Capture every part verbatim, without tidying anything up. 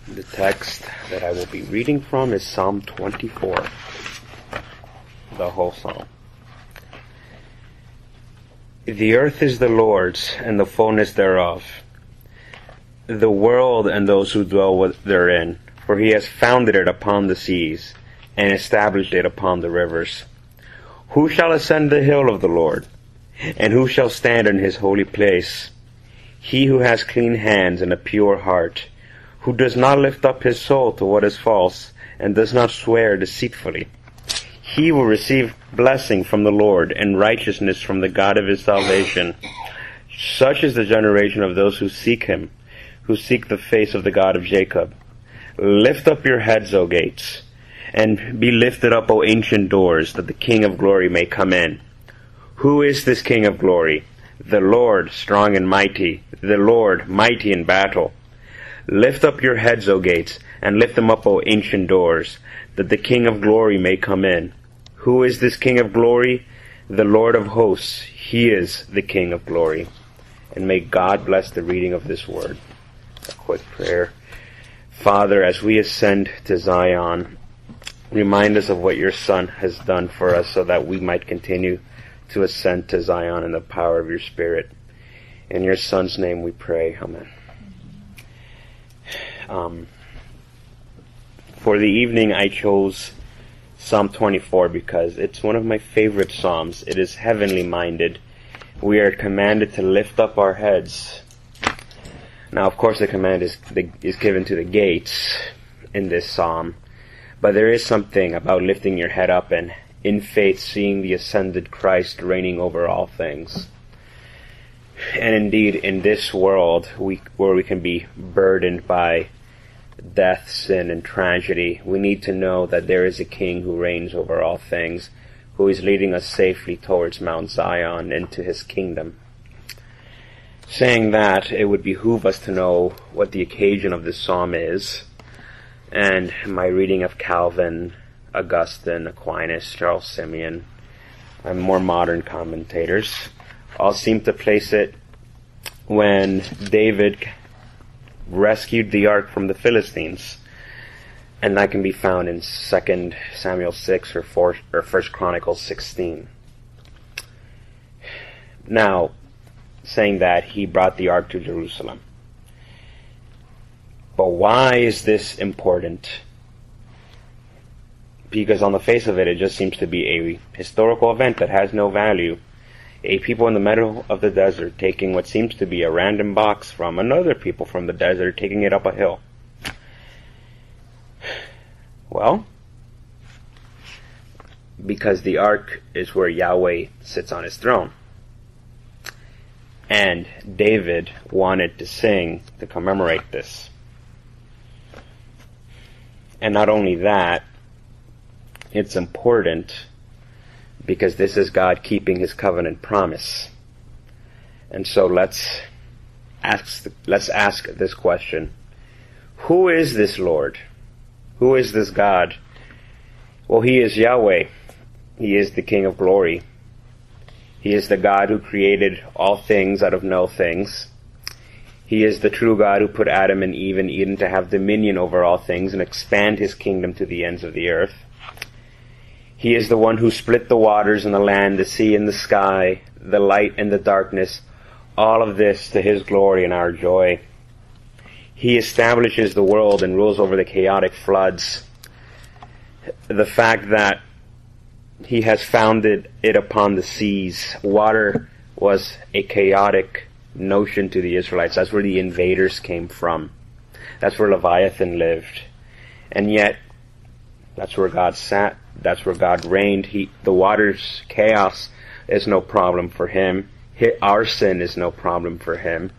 The text that I will be reading from is Psalm twenty-four, the whole psalm. The earth is the Lord's, and the fullness thereof, the world and those who dwell therein. For he has founded it upon the seas, and established it upon the rivers. Who shall ascend the hill of the Lord? And who shall stand in his holy place? He who has clean hands and a pure heart, who does not lift up his soul to what is false, and does not swear deceitfully. He will receive blessing from the Lord, and righteousness from the God of his salvation. Such is the generation of those who seek him, who seek the face of the God of Jacob. Lift up your heads, O gates, and be lifted up, O ancient doors, that the King of glory may come in. Who is this King of glory? The Lord, strong and mighty, the Lord, mighty in battle. Lift up your heads, O gates, and lift them up, O ancient doors, that the King of glory may come in. Who is this King of glory? The Lord of hosts. He is the King of glory. And may God bless the reading of this word. A quick prayer. Father, as we ascend to Zion, remind us of what your Son has done for us so that we might continue to ascend to Zion in the power of your Spirit. In your Son's name we pray. Amen. Um, for the evening I chose Psalm twenty-four because it's one of my favorite psalms. It is heavenly minded. We are commanded to lift up our heads. Now, of course, the command is the, is given to the gates in this psalm, but there is something about lifting your head up and in faith seeing the ascended Christ reigning over all things. And indeed, in this world, we, where we can be burdened by death, sin, and tragedy, we need to know that there is a King who reigns over all things, who is leading us safely towards Mount Zion into his kingdom. Saying that, it would behoove us to know what the occasion of this psalm is, and my reading of Calvin, Augustine, Aquinas, Charles Simeon, and more modern commentators all seem to place it when David rescued the ark from the Philistines, and that can be found in Second Samuel six or, four, or First Chronicles sixteen. Now, saying that, he brought the ark to Jerusalem. But why is this important? Because on the face of it, it just seems to be a historical event that has no value. A people in the middle of the desert taking what seems to be a random box from another people from the desert, taking it up a hill. Well, because the ark is where Yahweh sits on his throne. And David wanted to sing to commemorate this. And not only that, it's important because this is God keeping his covenant promise. And so let's ask, let's ask this question. Who is this Lord? Who is this God? Well, he is Yahweh. He is the King of glory. He is the God who created all things out of no things. He is the true God who put Adam and Eve in Eden to have dominion over all things and expand his kingdom to the ends of the earth. He is the one who split the waters and the land, the sea and the sky, the light and the darkness, all of this to his glory and our joy. He establishes the world and rules over the chaotic floods. The fact that he has founded it upon the seas. Water was a chaotic notion to the Israelites. That's where the invaders came from. That's where Leviathan lived. And yet, that's where God sat. That's where God reigned. He, the water's chaos is no problem for him. Our sin is no problem for him.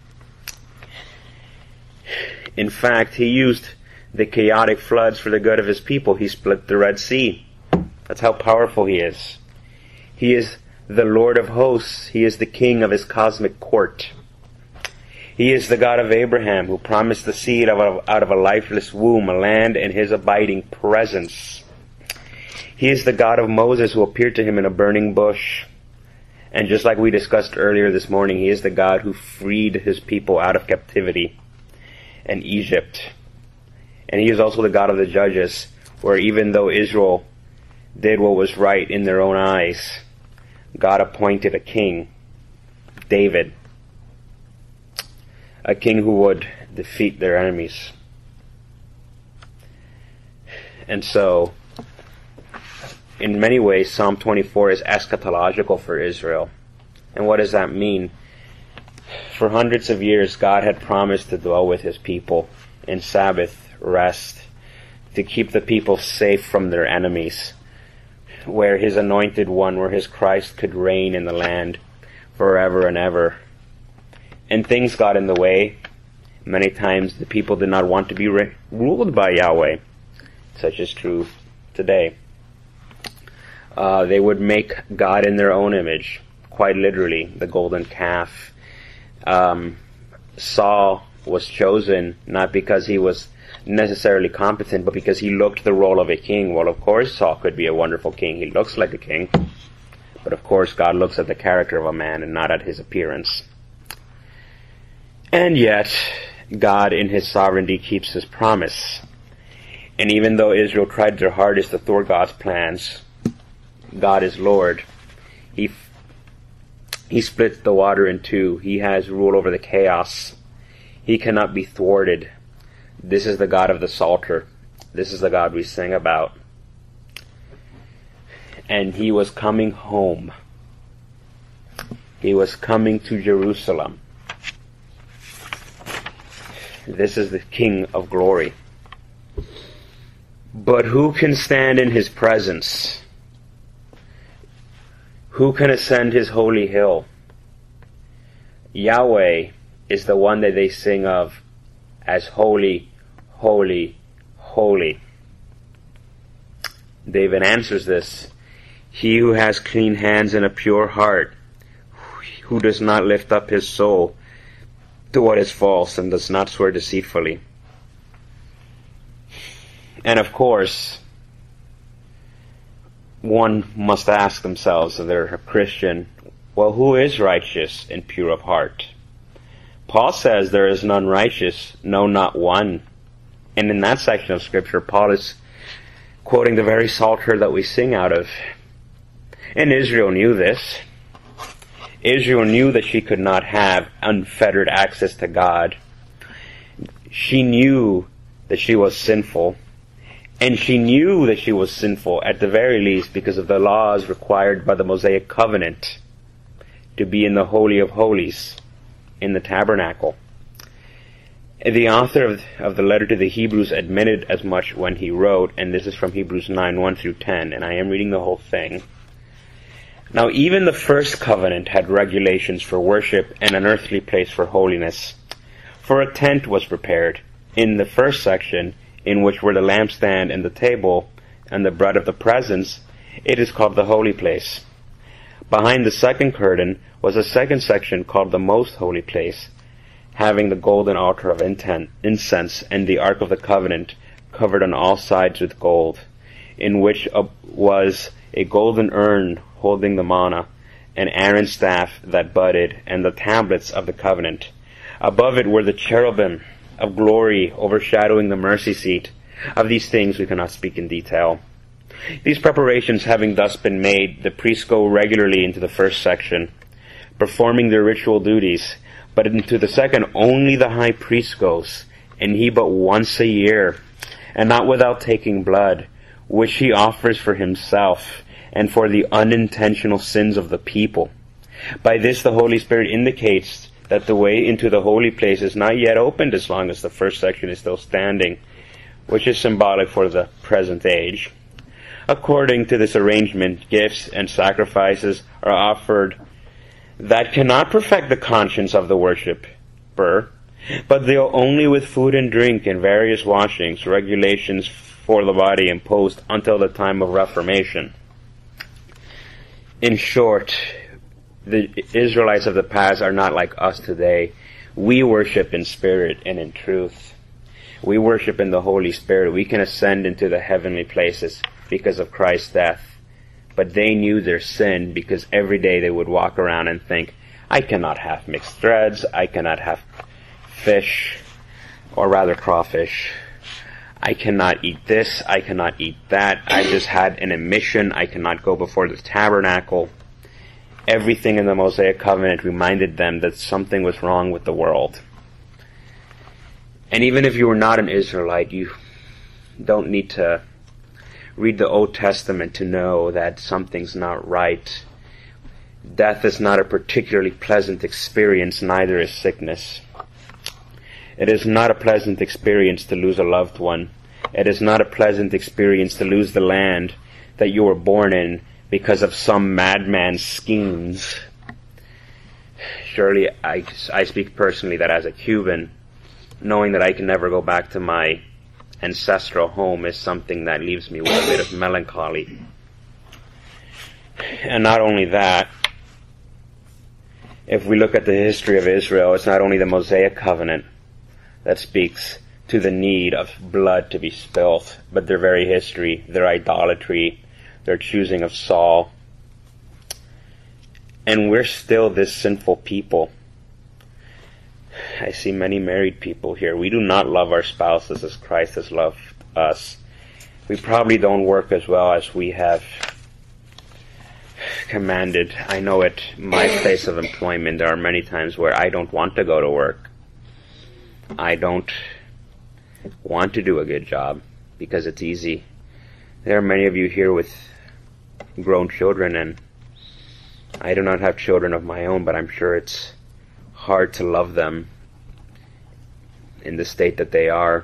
In fact, he used the chaotic floods for the good of his people. He split the Red Sea. That's how powerful he is. He is the Lord of hosts. He is the king of his cosmic court. He is the God of Abraham, who promised the seed out of, out of a lifeless womb, a land in his abiding presence. He is the God of Moses, who appeared to him in a burning bush. And just like we discussed earlier this morning, he is the God who freed his people out of captivity and Egypt. And he is also the God of the judges, where even though Israel did what was right in their own eyes, God appointed a king, David, a king who would defeat their enemies. And so, in many ways, Psalm twenty-four is eschatological for Israel. And what does that mean? For hundreds of years, God had promised to dwell with his people in Sabbath rest, to keep the people safe from their enemies, where his anointed one, where his Christ could reign in the land forever and ever. And things got in the way. Many times the people did not want to be re- ruled by Yahweh. Such is true today. Uh, they would make God in their own image, quite literally, the golden calf. Um, Saul was chosen not because he was necessarily competent, but because he looked the role of a king. Well, of course, Saul could be a wonderful king. He looks like a king. But of course, God looks at the character of a man and not at his appearance. And yet, God in his sovereignty keeps his promise. And even though Israel tried their hardest to thwart God's plans, God is Lord. He He splits the water in two. He has rule over the chaos. He cannot be thwarted. This is the God of the Psalter. This is the God we sing about. And he was coming home. He was coming to Jerusalem. This is the King of glory. But who can stand in his presence? Who can ascend his holy hill? Yahweh is the one that they sing of as holy, holy, holy. David answers this. He who has clean hands and a pure heart, who does not lift up his soul to what is false and does not swear deceitfully. And of course, one must ask themselves, if they're a Christian, well, who is righteous and pure of heart? Paul says there is none righteous, no, not one. And in that section of Scripture, Paul is quoting the very Psalter that we sing out of. And Israel knew this. Israel knew that she could not have unfettered access to God. She knew that she was sinful. And she knew that she was sinful, at the very least, because of the laws required by the Mosaic covenant to be in the Holy of Holies, in the tabernacle. The author of, of the letter to the Hebrews admitted as much when he wrote, and this is from Hebrews nine, one through ten, and I am reading the whole thing. Now, even the first covenant had regulations for worship and an earthly place for holiness. For a tent was prepared in the first section, in which were the lampstand and the table and the bread of the presence. It is called the holy place. Behind the second curtain was a second section called the most holy place, having the golden altar of incense and the ark of the covenant covered on all sides with gold, in which was a golden urn holding the manna, and Aaron's staff that budded, and the tablets of the covenant. Above it were the cherubim of glory overshadowing the mercy seat. Of these things we cannot speak in detail. These preparations having thus been made, the priests go regularly into the first section, performing their ritual duties, but into the second only the high priest goes, and he but once a year, and not without taking blood, which he offers for himself, and for the unintentional sins of the people. By this the Holy Spirit indicates that the way into the holy place is not yet opened as long as the first section is still standing, which is symbolic for the present age. According to this arrangement, gifts and sacrifices are offered that cannot perfect the conscience of the worshipper, but they'll only with food and drink and various washings, regulations for the body imposed until the time of Reformation. In short, the Israelites of the past are not like us today. We worship in spirit and in truth. We worship in the Holy Spirit. We can ascend into the heavenly places because of Christ's death. But they knew their sin because every day they would walk around and think, I cannot have mixed threads. I cannot have fish, or rather crawfish. I cannot eat this, I cannot eat that, I just had an emission, I cannot go before the tabernacle. Everything in the Mosaic covenant reminded them that something was wrong with the world. And even if you were not an Israelite, you don't need to read the Old Testament to know that something's not right. Death is not a particularly pleasant experience, neither is sickness. It is not a pleasant experience to lose a loved one. It is not a pleasant experience to lose the land that you were born in because of some madman's schemes. Surely I, I speak personally that as a Cuban, knowing that I can never go back to my ancestral home is something that leaves me with a bit of melancholy. And not only that, if we look at the history of Israel, it's not only the Mosaic covenant that speaks to the need of blood to be spilt, but their very history, their idolatry, their choosing of Saul. And we're still this sinful people. I see many married people here. We do not love our spouses as Christ has loved us. We probably don't work as well as we have commanded. I know at my place of employment there are many times where I don't want to go to work. I don't want to do a good job because it's easy. There are many of you here with grown children, and I do not have children of my own, but I'm sure it's hard to love them in the state that they are.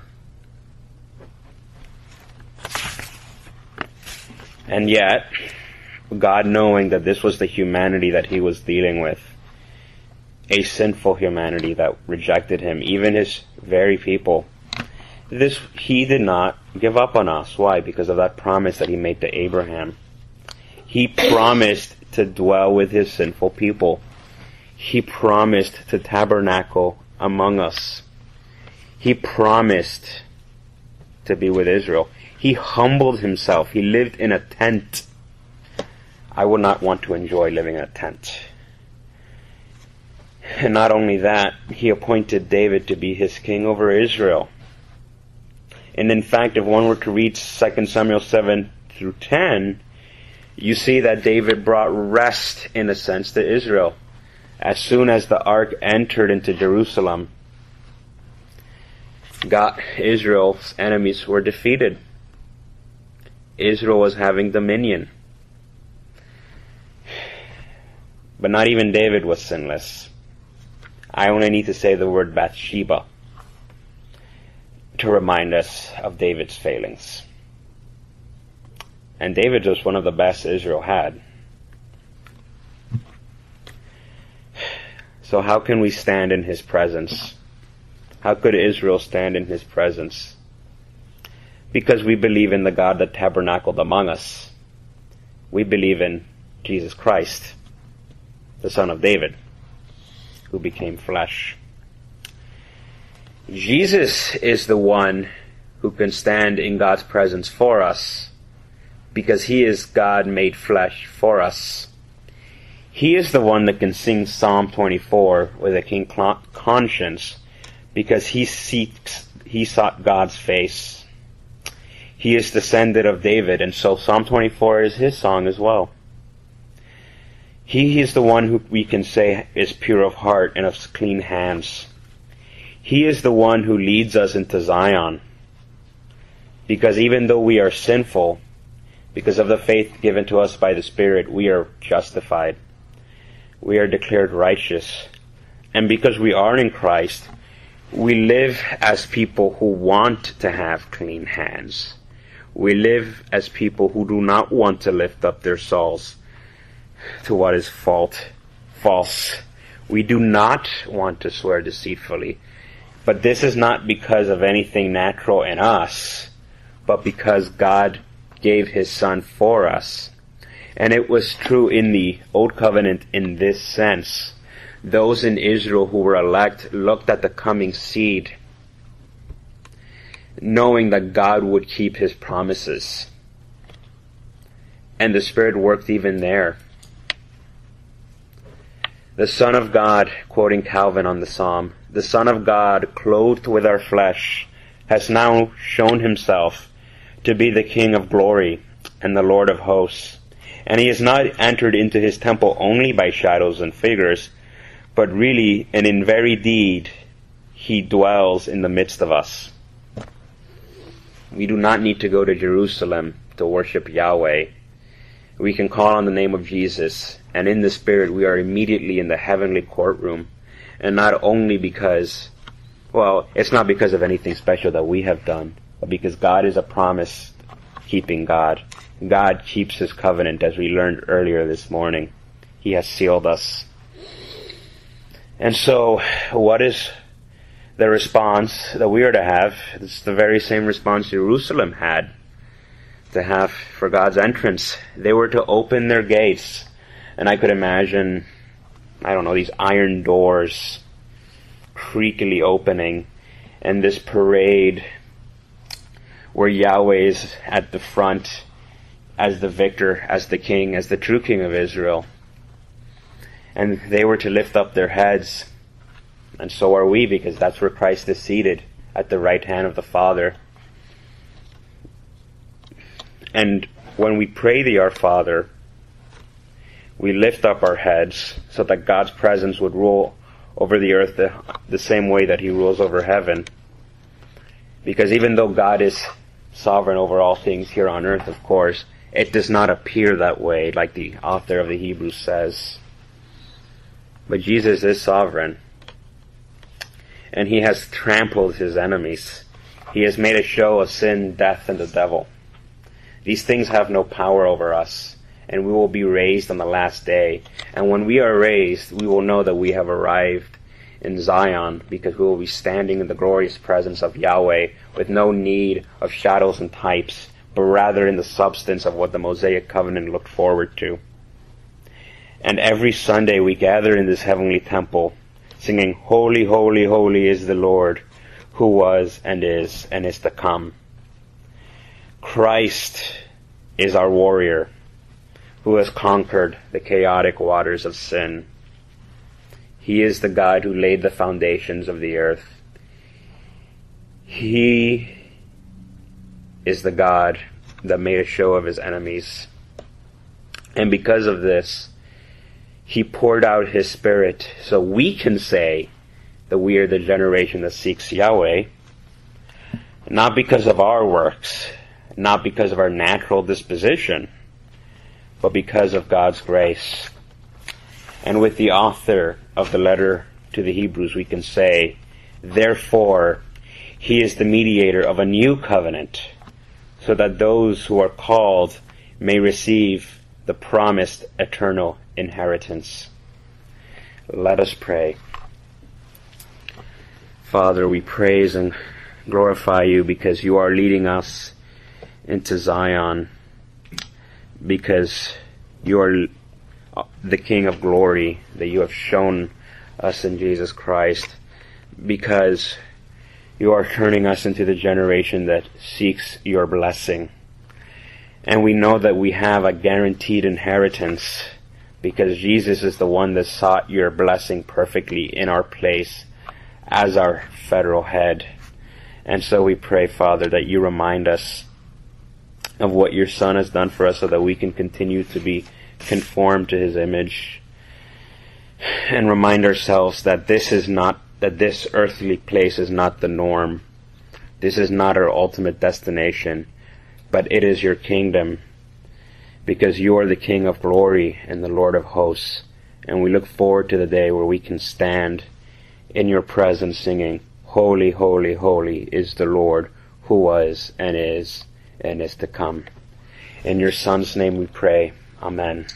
And yet, God, knowing that this was the humanity that he was dealing with, a sinful humanity that rejected him, even his very people, this he did not give up on us. Why? Because of that promise that he made to Abraham. He promised to dwell with his sinful people. He promised to tabernacle among us. He promised to be with Israel. He humbled himself. He lived in a tent. I would not want to enjoy living in a tent. And not only that, he appointed David to be his king over Israel. And in fact, if one were to read Second Samuel seven through ten, you see that David brought rest, in a sense, to Israel. As soon as the ark entered into Jerusalem, God, Israel's enemies were defeated. Israel was having dominion. But not even David was sinless. I only need to say the word Bathsheba to remind us of David's failings. And David was one of the best Israel had. So how can we stand in his presence? How could Israel stand in his presence? Because we believe in the God that tabernacled among us. We believe in Jesus Christ, the Son of David, who became flesh. Jesus is the one who can stand in God's presence for us, because he is God made flesh for us. He is the one that can sing Psalm twenty-four with a clean conscience, because he seeks, he sought God's face. He is descendant of David, and so Psalm twenty-four is his song as well. He is the one who we can say is pure of heart and of clean hands. He is the one who leads us into Zion. Because even though we are sinful, because of the faith given to us by the Spirit, we are justified. We are declared righteous. And because we are in Christ, we live as people who want to have clean hands. We live as people who do not want to lift up their souls to what is fault, false. We do not want to swear deceitfully. But this is not because of anything natural in us, but because God gave his Son for us. And it was true in the Old Covenant in this sense. Those in Israel who were elect looked at the coming seed, knowing that God would keep his promises. And the Spirit worked even there. The Son of God, quoting Calvin on the Psalm, the Son of God, clothed with our flesh, has now shown himself to be the King of glory and the Lord of hosts. And he has not entered into his temple only by shadows and figures, but really and in very deed he dwells in the midst of us. We do not need to go to Jerusalem to worship Yahweh. We can call on the name of Jesus, and in the Spirit we are immediately in the heavenly courtroom. And not only because, well, it's not because of anything special that we have done, but because God is a promise-keeping God. God keeps his covenant, as we learned earlier this morning. He has sealed us. And so, what is the response that we are to have? It's the very same response Jerusalem had to have for God's entrance. They were to open their gates. And I could imagine, I don't know, these iron doors creakily opening, and this parade where Yahweh is at the front as the victor, as the king, as the true king of Israel. And they were to lift up their heads. And so are we, because that's where Christ is seated, at the right hand of the Father. And when we pray the Our Father, we lift up our heads so that God's presence would rule over the earth the, the same way that he rules over heaven. Because even though God is sovereign over all things here on earth, of course, it does not appear that way, like the author of the Hebrews says. But Jesus is sovereign. And he has trampled his enemies. He has made a show of sin, death, and the devil. These things have no power over us, and we will be raised on the last day. And when we are raised, we will know that we have arrived in Zion, because we will be standing in the glorious presence of Yahweh with no need of shadows and types, but rather in the substance of what the Mosaic covenant looked forward to. And every Sunday we gather in this heavenly temple, singing, "Holy, holy, holy is the Lord, who was and is and is to come." Christ is our warrior, who has conquered the chaotic waters of sin. He is the God who laid the foundations of the earth. He is the God that made a show of his enemies. And because of this, he poured out his Spirit so we can say that we are the generation that seeks Yahweh, not because of our works, not because of our natural disposition, but because of God's grace. And with the author of the letter to the Hebrews, we can say, therefore, he is the mediator of a new covenant, so that those who are called may receive the promised eternal inheritance. Let us pray. Father, we praise and glorify you because you are leading us into Zion, because you are the King of glory that you have shown us in Jesus Christ, because you are turning us into the generation that seeks your blessing. And we know that we have a guaranteed inheritance because Jesus is the one that sought your blessing perfectly in our place as our federal head. And so we pray, Father, that you remind us of what your Son has done for us so that we can continue to be conformed to his image, and remind ourselves that this is not, that this earthly place is not the norm. This is not our ultimate destination, but it is your kingdom, because you are the King of glory and the Lord of hosts. And we look forward to the day where we can stand in your presence singing, "Holy, holy, holy is the Lord, who was and is and is to come." In your Son's name we pray. Amen.